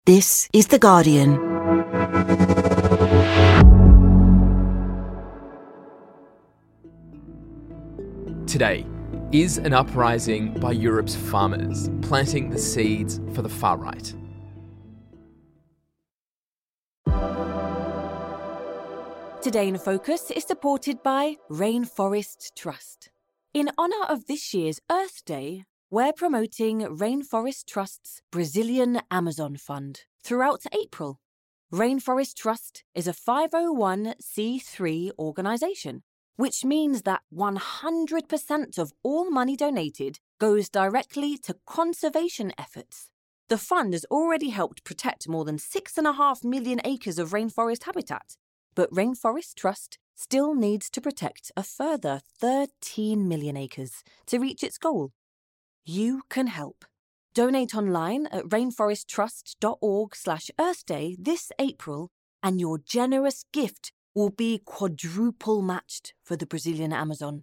This is The Guardian. Today is an uprising by Europe's farmers, planting the seeds for the far right. Today in Focus is supported by Rainforest Trust. In honour of this year's Earth Day, we're promoting Rainforest Trust's Brazilian Amazon Fund throughout April. Rainforest Trust is a 501c3 organisation, which means that 100% of all money donated goes directly to conservation efforts. The fund has already helped protect more than 6.5 million acres of rainforest habitat, but Rainforest Trust still needs to protect a further 13 million acres to reach its goal. You can help. Donate online at rainforesttrust.org/Earthday this April, and your generous gift will be quadruple matched for the Brazilian Amazon.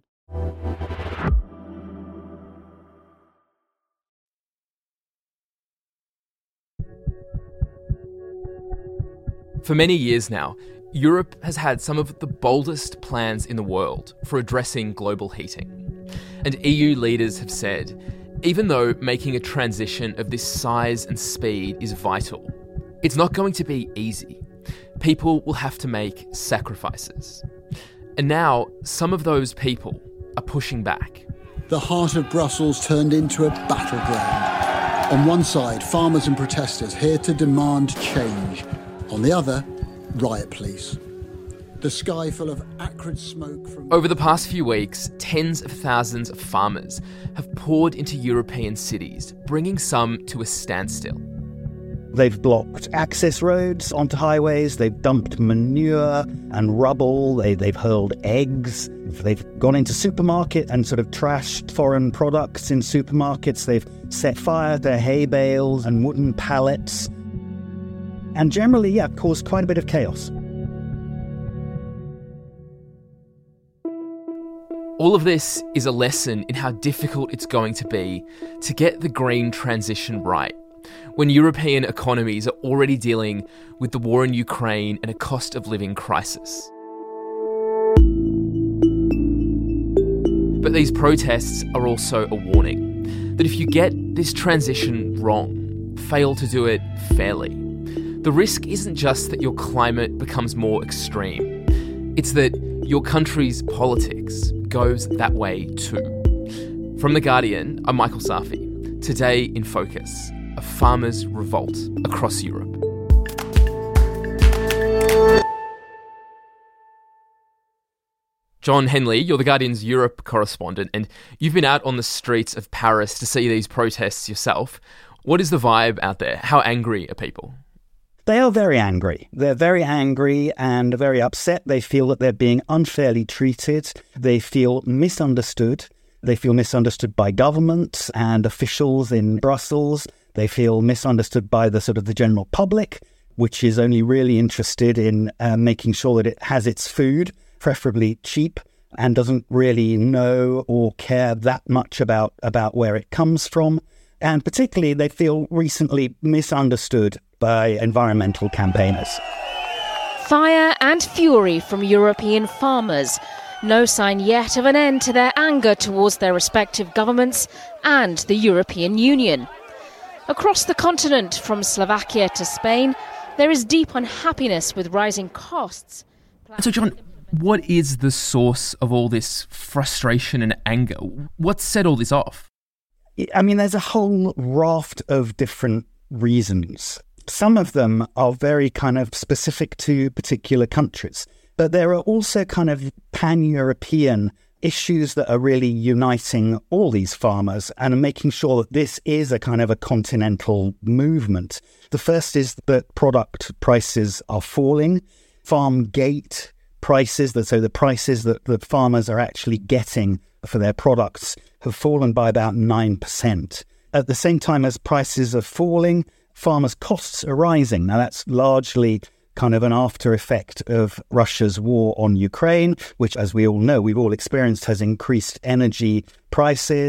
For many years now, Europe has had some of the boldest plans in the world for addressing global heating. And EU leaders have said, even though making a transition of this size and speed is vital, it's not going to be easy. People will have to make sacrifices. And now, some of those people are pushing back. The heart of Brussels turned into a battleground. On one side, farmers and protesters here to demand change. On the other, riot police. The sky full of acrid smoke from... Over the past few weeks, tens of thousands of farmers have poured into European cities, bringing some to a standstill. They've blocked access roads onto highways, they've dumped manure and rubble, they've hurled eggs, they've gone into supermarket and sort of trashed foreign products in supermarkets, they've set fire to their hay bales and wooden pallets, and generally, caused quite a bit of chaos. All of this is a lesson in how difficult it's going to be to get the green transition right, when European economies are already dealing with the war in Ukraine and a cost of living crisis. But these protests are also a warning that if you get this transition wrong, fail to do it fairly, the risk isn't just that your climate becomes more extreme, it's that your country's politics goes that way too. From The Guardian, I'm Michael Safi. Today in Focus, a farmers' revolt across Europe. John Henley, you're The Guardian's Europe correspondent, and you've been out on the streets of Paris to see these protests yourself. What is the vibe out there? How angry are people? They are very angry. They're very angry and very upset. They feel that they're being unfairly treated. They feel misunderstood. They feel misunderstood by governments and officials in Brussels. They feel misunderstood by the general public, which is only really interested in making sure that it has its food, preferably cheap, and doesn't really know or care that much about where it comes from. And particularly, they feel recently misunderstood by environmental campaigners. Fire and fury from European farmers. No sign yet of an end to their anger towards their respective governments and the European Union. Across the continent, from Slovakia to Spain, there is deep unhappiness with rising costs. So, John, what is the source of all this frustration and anger? What set all this off? I mean, there's a whole raft of different reasons. Some of them are very kind of specific to particular countries, but there are also kind of pan-European issues that are really uniting all these farmers and making sure that this is a kind of a continental movement. The first is that product prices are falling. Farm gate prices, so the prices that the farmers are actually getting for their products, have fallen by about 9%. At the same time as prices are falling, farmers' costs are rising. Now, that's largely kind of an after effect of Russia's war on Ukraine, which, as we all know, we've all experienced, has increased energy prices.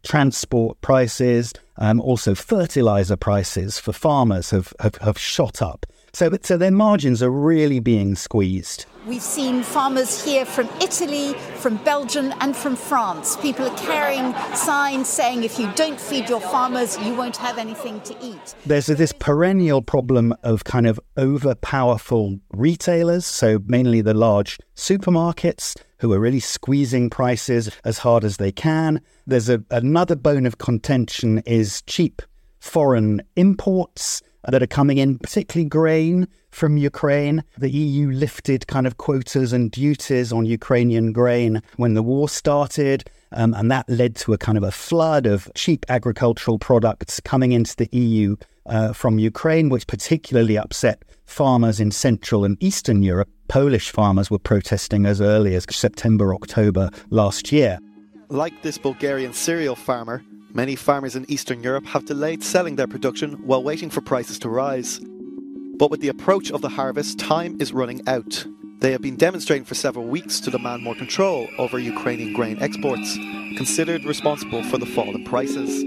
transport prices, also fertilizer prices for farmers have shot up. So their margins are really being squeezed. We've seen farmers here from Italy, from Belgium and from France. People are carrying signs saying if you don't feed your farmers, you won't have anything to eat. There's this perennial problem of kind of over-powerful retailers, so mainly the large supermarkets, who are really squeezing prices as hard as they can. There's another bone of contention is cheap foreign imports that are coming in, particularly grain from Ukraine. The EU lifted kind of quotas and duties on Ukrainian grain when the war started, and that led to a kind of a flood of cheap agricultural products coming into the EU from Ukraine, which particularly upset farmers in Central and Eastern Europe. Polish farmers were protesting as early as September, October last year. Like this Bulgarian cereal farmer, many farmers in Eastern Europe have delayed selling their production while waiting for prices to rise. But with the approach of the harvest, time is running out. They have been demonstrating for several weeks to demand more control over Ukrainian grain exports, considered responsible for the fall in prices.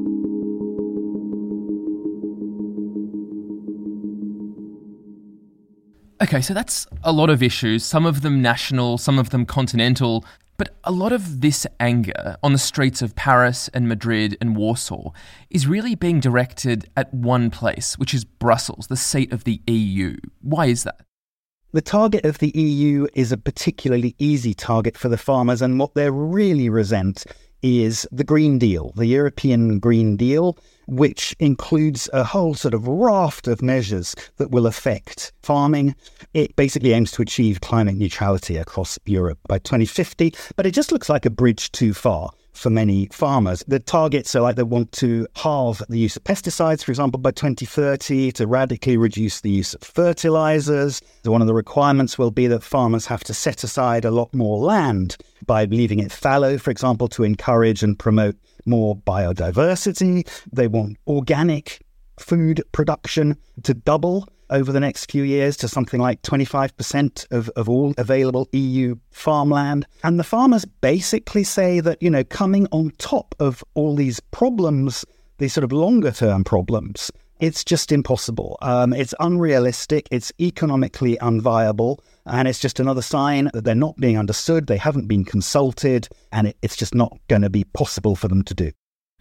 Okay, so that's a lot of issues, some of them national, some of them continental, but a lot of this anger on the streets of Paris and Madrid and Warsaw is really being directed at one place, which is Brussels, the seat of the EU. Why is that? The target of the EU is a particularly easy target for the farmers, and what they really resent is the Green Deal, the European Green Deal, which includes a whole sort of raft of measures that will affect farming. It basically aims to achieve climate neutrality across Europe by 2050, but it just looks like a bridge too far for many farmers. The targets are like they want to halve the use of pesticides, for example, by 2030, to radically reduce the use of fertilizers. So one of the requirements will be that farmers have to set aside a lot more land by leaving it fallow, for example, to encourage and promote more biodiversity. They want organic food production to double over the next few years to something like 25% of all available EU farmland. And the farmers basically say that, you know, coming on top of all these problems, these sort of longer term problems, it's just impossible. It's unrealistic. It's economically unviable. And it's just another sign that they're not being understood. They haven't been consulted, and it's just not going to be possible for them to do.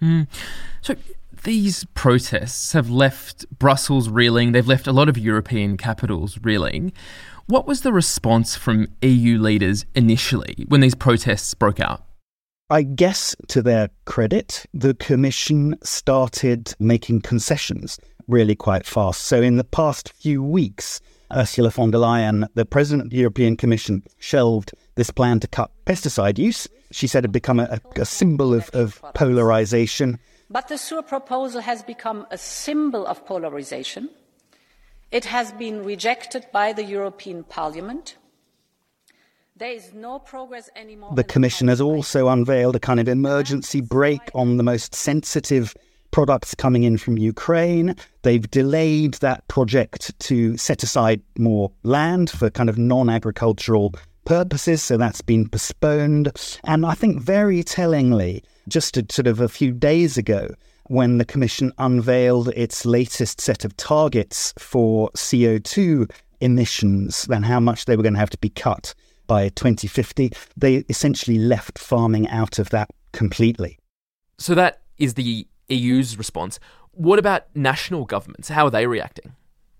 So these protests have left Brussels reeling. They've left a lot of European capitals reeling. What was the response from EU leaders initially when these protests broke out? I guess, to their credit, the Commission started making concessions really quite fast. So in the past few weeks, Ursula von der Leyen, the President of the European Commission, shelved this plan to cut pesticide use. She said it had become a symbol of polarisation. But the SURE proposal has become a symbol of polarisation. It has been rejected by the European Parliament. There is no progress anymore. The Commission has also unveiled a kind of emergency brake on the most sensitive products coming in from Ukraine. They've delayed that project to set aside more land for kind of non-agricultural purposes, so that's been postponed. And I think very tellingly, just a few days ago, when the Commission unveiled its latest set of targets for CO2 emissions and how much they were going to have to be cut by 2050, they essentially left farming out of that completely. So that is the EU's response. What about national governments? How are they reacting?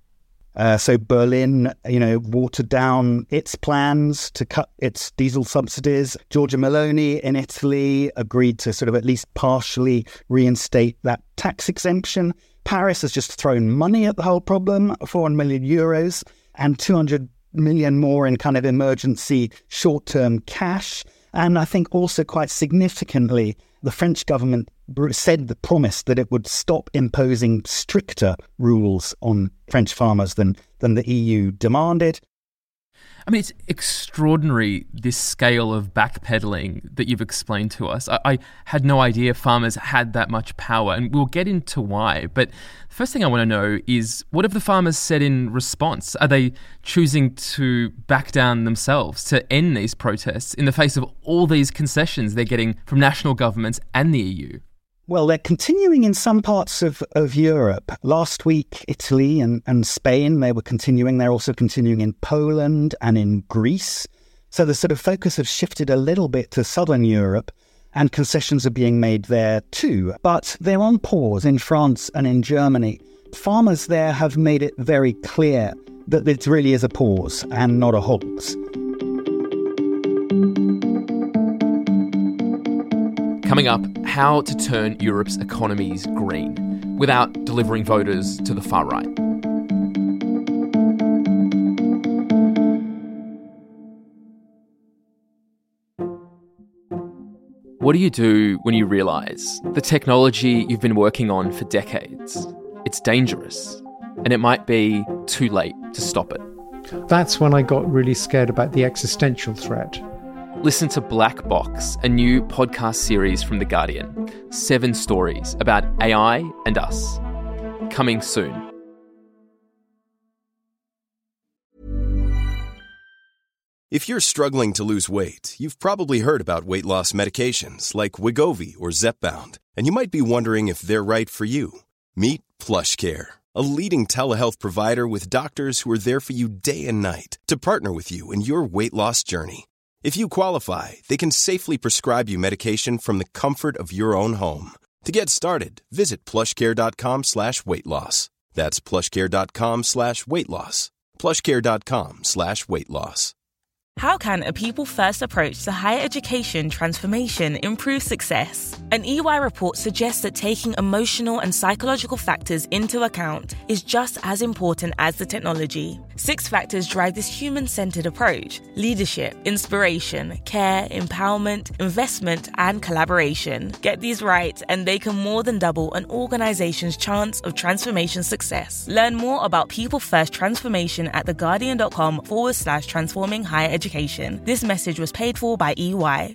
So Berlin, watered down its plans to cut its diesel subsidies. Giorgia Meloni in Italy agreed to sort of at least partially reinstate that tax exemption. Paris has just thrown money at the whole problem, 400 million euros and 200 million more in kind of emergency short-term cash. And I think also quite significantly, the French government promised that it would stop imposing stricter rules on French farmers than the EU demanded. I mean, it's extraordinary, this scale of backpedaling that you've explained to us. I had no idea farmers had that much power, and we'll get into why. But the first thing I want to know is, what have the farmers said in response? Are they choosing to back down themselves to end these protests in the face of all these concessions they're getting from national governments and the EU? Well, they're continuing in some parts of Europe. Last week, Italy and Spain, they were continuing. They're also continuing in Poland and in Greece. So the sort of focus has shifted a little bit to southern Europe, and concessions are being made there too. But they're on pause in France and in Germany. Farmers there have made it very clear that it really is a pause and not a halt. Coming up, how to turn Europe's economies green without delivering voters to the far right. What do you do when you realise the technology you've been working on for decades, it's dangerous, and it might be too late to stop it? That's when I got really scared about the existential threat. Listen to Black Box, a new podcast series from The Guardian. 7 stories about AI and us. Coming soon. If you're struggling to lose weight, you've probably heard about weight loss medications like Wegovy or Zepbound, and you might be wondering if they're right for you. Meet PlushCare, a leading telehealth provider with doctors who are there for you day and night to partner with you in your weight loss journey. If you qualify, they can safely prescribe you medication from the comfort of your own home. To get started, visit plushcare.com/weightloss. That's plushcare.com/weightloss. plushcare.com/weightloss. How can a people-first approach to higher education transformation improve success? An EY report suggests that taking emotional and psychological factors into account is just as important as the technology. 6 factors drive this human-centered approach: leadership, inspiration, care, empowerment, investment, and collaboration. Get these right, and they can more than double an organization's chance of transformation success. Learn more about people-first transformation at theguardian.com/transforming higher education. This message was paid for by EY.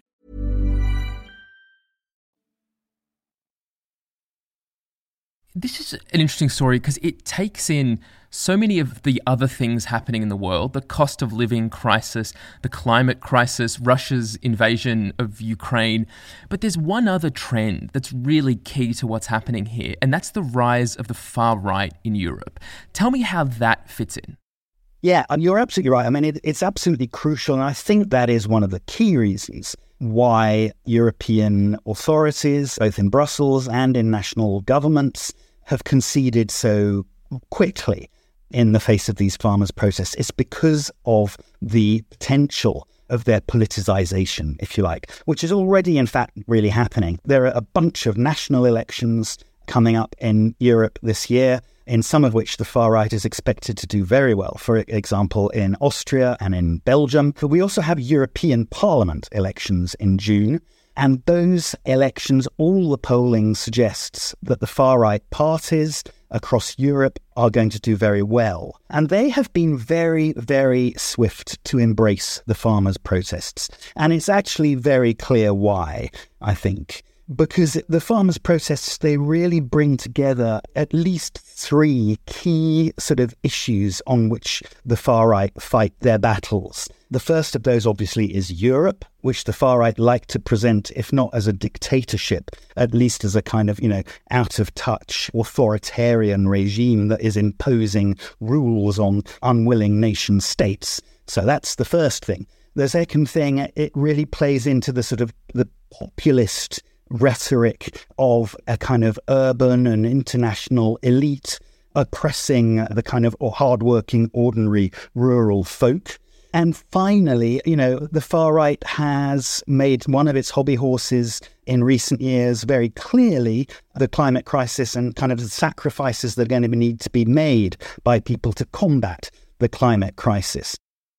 This is an interesting story because it takes in so many of the other things happening in the world: the cost of living crisis, the climate crisis, Russia's invasion of Ukraine. But there's one other trend that's really key to what's happening here, and that's the rise of the far right in Europe. Tell me how that fits in. Yeah, you're absolutely right. I mean, it's absolutely crucial. And I think that is one of the key reasons why European authorities, both in Brussels and in national governments, have conceded so quickly in the face of these farmers' protests. It's because of the potential of their politicization, if you like, which is already, in fact, really happening. There are a bunch of national elections coming up in Europe this year, in some of which the far right is expected to do very well. For example, in Austria and in Belgium. But we also have European Parliament elections in June. And those elections, all the polling suggests that the far right parties across Europe are going to do very well. And they have been very, very swift to embrace the farmers' protests. And it's actually very clear why, I think. Because the farmers' protests, they really bring together at least 3 key sort of issues on which the far right fight their battles. The first of those, obviously, is Europe, which the far right like to present, if not as a dictatorship, at least as a kind of, out-of-touch authoritarian regime that is imposing rules on unwilling nation states. So that's the first thing. The second thing, it really plays into the sort of the populist rhetoric of a kind of urban and international elite oppressing the kind of hardworking, ordinary rural folk. And finally, the far right has made one of its hobby horses in recent years very clearly the climate crisis and kind of the sacrifices that are going to need to be made by people to combat the climate crisis.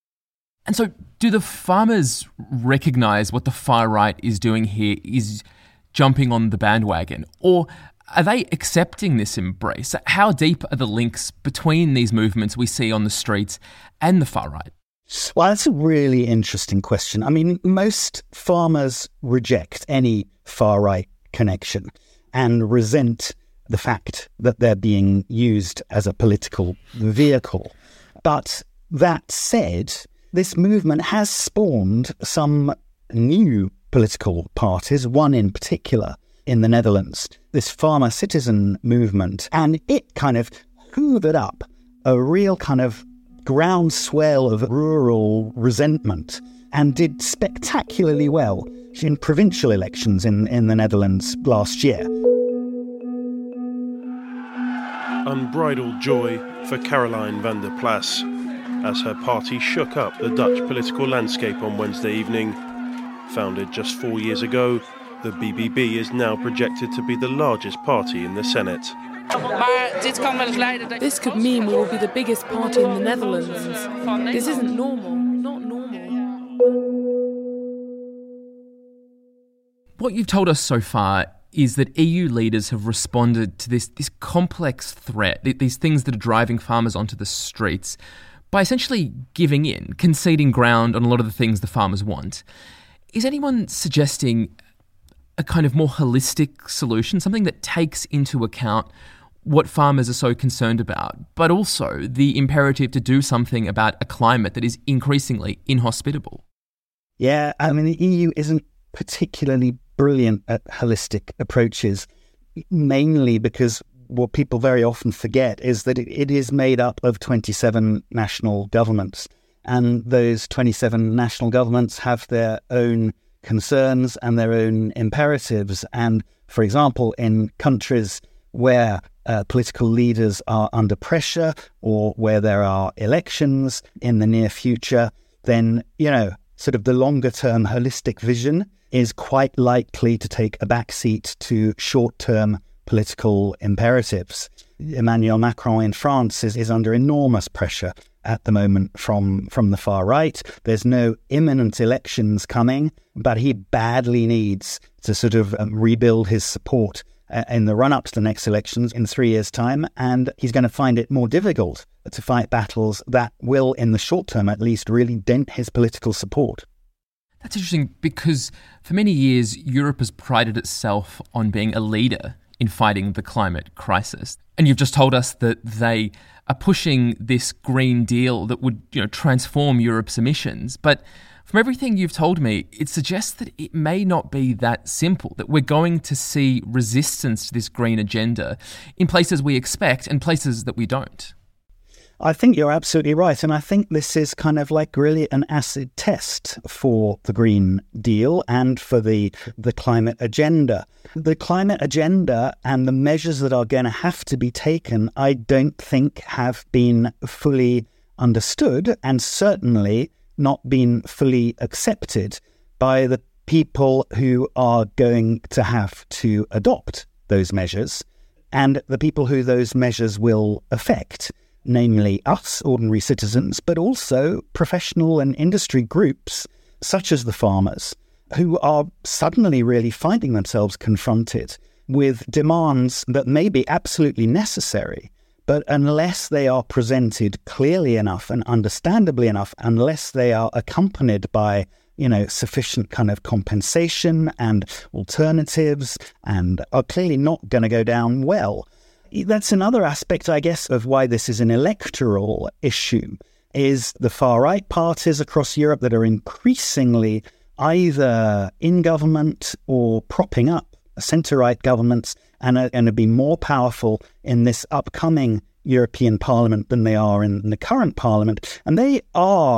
And so do the farmers recognise what the far right is doing here is jumping on the bandwagon, or are they accepting this embrace? How deep are the links between these movements we see on the streets and the far right? Well, that's a really interesting question. I mean, most farmers reject any far right connection and resent the fact that they're being used as a political vehicle. But that said, this movement has spawned some new political parties, one in particular, in the Netherlands, this farmer citizen movement, and it kind of hoovered up a real kind of groundswell of rural resentment and did spectacularly well in provincial elections in the Netherlands last year. Unbridled joy for Caroline van der Plas as her party shook up the Dutch political landscape on Wednesday evening. Founded just 4 years ago, the BBB is now projected to be the largest party in the Senate. This could mean we will be the biggest party in the Netherlands. This isn't normal, not normal. What you've told us so far is that EU leaders have responded to this complex threat, these things that are driving farmers onto the streets, by essentially giving in, conceding ground on a lot of the things the farmers want. Is anyone suggesting a kind of more holistic solution, something that takes into account what farmers are so concerned about, but also the imperative to do something about a climate that is increasingly inhospitable? Yeah, I mean, the EU isn't particularly brilliant at holistic approaches, mainly because what people very often forget is that it is made up of 27 national governments. And those 27 national governments have their own concerns and their own imperatives. And, for example, in countries where political leaders are under pressure or where there are elections in the near future, then, sort of the longer-term holistic vision is quite likely to take a backseat to short-term political imperatives. Emmanuel Macron in France is under enormous pressure at the moment from the far right. There's no imminent elections coming, but he badly needs to sort of rebuild his support in the run-up to the next elections in 3 years' time, and he's going to find it more difficult to fight battles that will, in the short term at least, really dent his political support. That's interesting because for many years, Europe has prided itself on being a leader in fighting the climate crisis. And you've just told us that they are pushing this Green Deal that would, transform Europe's emissions. But from everything you've told me, it suggests that it may not be that simple, that we're going to see resistance to this green agenda in places we expect and places that we don't. I think you're absolutely right. And I think this is kind of like really an acid test for the Green Deal and for the climate agenda. The climate agenda and the measures that are going to have to be taken, I don't think have been fully understood and certainly not been fully accepted by the people who are going to have to adopt those measures and the people who those measures will affect. Namely us, ordinary citizens, but also professional and industry groups, such as the farmers, who are suddenly really finding themselves confronted with demands that may be absolutely necessary, but unless they are presented clearly enough and understandably enough, unless they are accompanied by, sufficient kind of compensation and alternatives and are clearly not going to go down well. That's another aspect, I guess, of why this is an electoral issue, is the far-right parties across Europe that are increasingly either in government or propping up centre-right governments and are going to be more powerful in this upcoming European Parliament than they are in the current Parliament. And they are,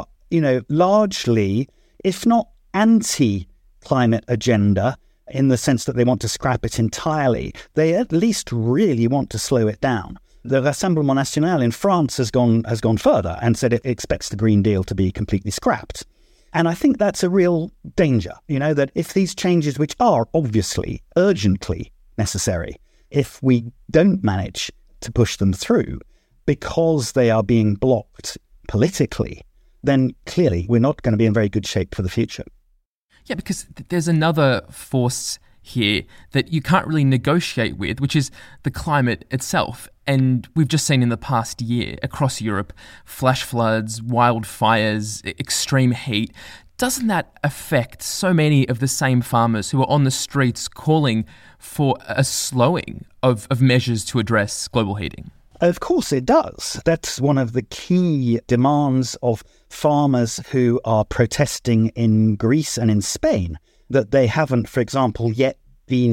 largely, if not anti-climate agenda, in the sense that they want to scrap it entirely, they at least really want to slow it down. The Rassemblement National in France has gone further and said it expects the Green Deal to be completely scrapped. And I think that's a real danger, that if these changes, which are obviously urgently necessary, if we don't manage to push them through because they are being blocked politically, then clearly we're not going to be in very good shape for the future. Yeah, because there's another force here that you can't really negotiate with, which is the climate itself. And we've just seen in the past year across Europe, flash floods, wildfires, extreme heat. Doesn't that affect so many of the same farmers who are on the streets calling for a slowing of measures to address global heating? Of course it does. That's one of the key demands of farmers who are protesting in Greece and in Spain, that they haven't, for example, yet been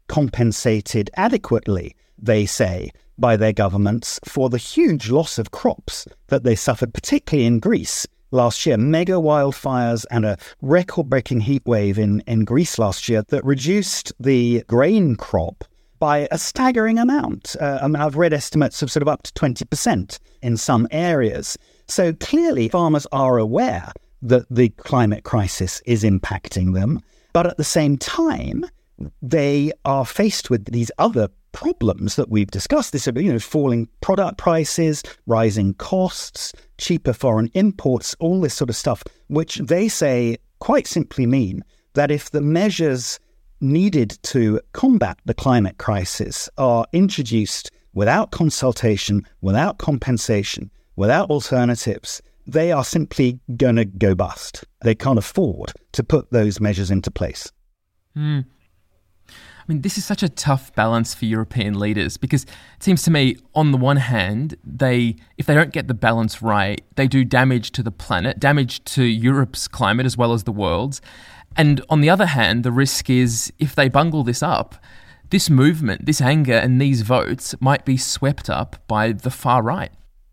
compensated adequately, they say, by their governments for the huge loss of crops that they suffered, particularly in Greece last year. Mega wildfires and a record-breaking heat wave in Greece last year that reduced the grain crop by a staggering amount. I've read estimates of sort of up to 20% in some areas. So clearly farmers are aware that the climate crisis is impacting them. But at the same time, they are faced with these other problems that we've discussed. This, falling product prices, rising costs, cheaper foreign imports, all this sort of stuff, which they say quite simply mean that if the measures needed to combat the climate crisis are introduced without consultation, without compensation, without alternatives, they are simply going to go bust. They can't afford to put those measures into place. I mean, this is such a tough balance for European leaders because it seems to me, on the one hand, if they don't get the balance right, they do damage to the planet, damage to Europe's climate as well as the world's. And on the other hand, the risk is if they bungle this up, this movement, this anger and these votes might be swept up by the far right.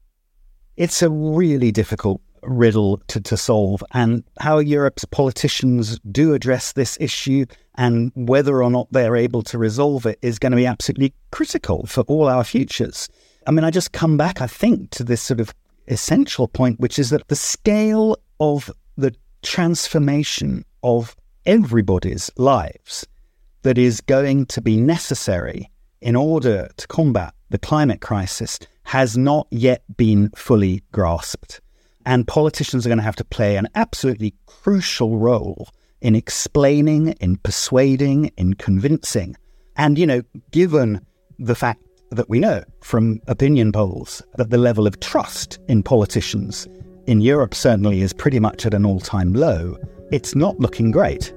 It's a really difficult riddle to solve, and how Europe's politicians do address this issue and whether or not they're able to resolve it is going to be absolutely critical for all our futures. I mean, I just come back, I think, to this sort of essential point, which is that the scale of the transformation of everybody's lives that is going to be necessary in order to combat the climate crisis has not yet been fully grasped. And politicians are going to have to play an absolutely crucial role in explaining, in persuading, in convincing. And, given the fact that we know from opinion polls that the level of trust in politicians in Europe certainly is pretty much at an all-time low, it's not looking great.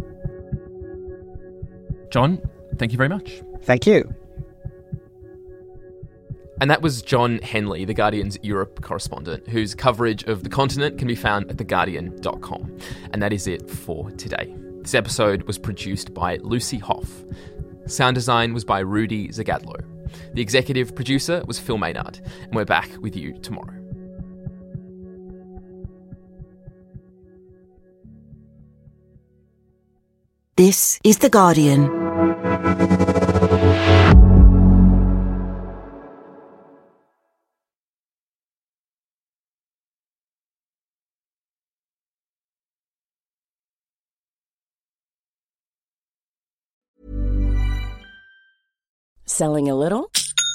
John, thank you very much. Thank you. And that was John Henley, The Guardian's Europe correspondent, whose coverage of the continent can be found at theguardian.com. And that is it for today. This episode was produced by Lucy Hoff. Sound design was by Rudy Zagadlo. The executive producer was Phil Maynard. And we're back with you tomorrow. This is The Guardian. Selling a little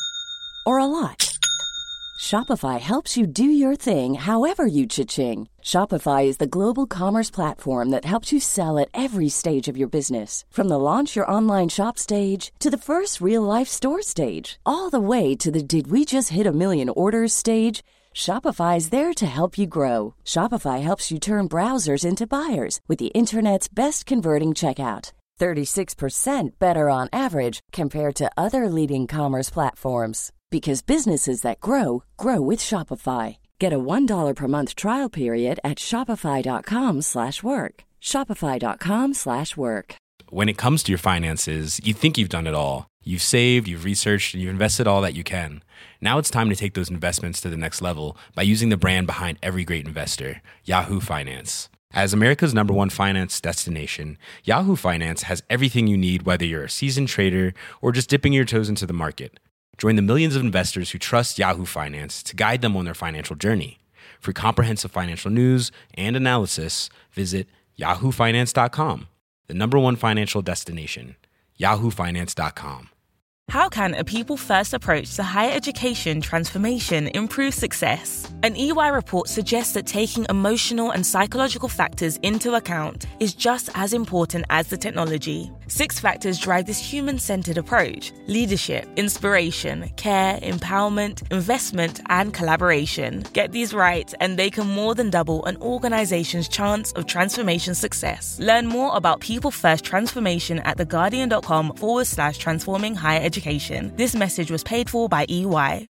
or a lot? Shopify helps you do your thing however you cha-ching. Shopify is the global commerce platform that helps you sell at every stage of your business. From the launch your online shop stage to the first real-life store stage, all the way to the did we just hit a million orders stage. Shopify is there to help you grow. Shopify helps you turn browsers into buyers with the internet's best converting checkout. 36% better on average compared to other leading commerce platforms. Because businesses that grow, grow with Shopify. Get a $1 per month trial period at shopify.com/work. Shopify.com/work. When it comes to your finances, you think you've done it all. You've saved, you've researched, and you've invested all that you can. Now it's time to take those investments to the next level by using the brand behind every great investor, Yahoo Finance. As America's #1 finance destination, Yahoo Finance has everything you need, whether you're a seasoned trader or just dipping your toes into the market. Join the millions of investors who trust Yahoo Finance to guide them on their financial journey. For comprehensive financial news and analysis, visit yahoofinance.com, the #1 financial destination, yahoofinance.com. How can a people-first approach to higher education transformation improve success? An EY report suggests that taking emotional and psychological factors into account is just as important as the technology. 6 factors drive this human-centered approach: leadership, inspiration, care, empowerment, investment, and collaboration. Get these right, and they can more than double an organization's chance of transformation success. Learn more about people-first transformation at theguardian.com/transforming higher education. This message was paid for by EY.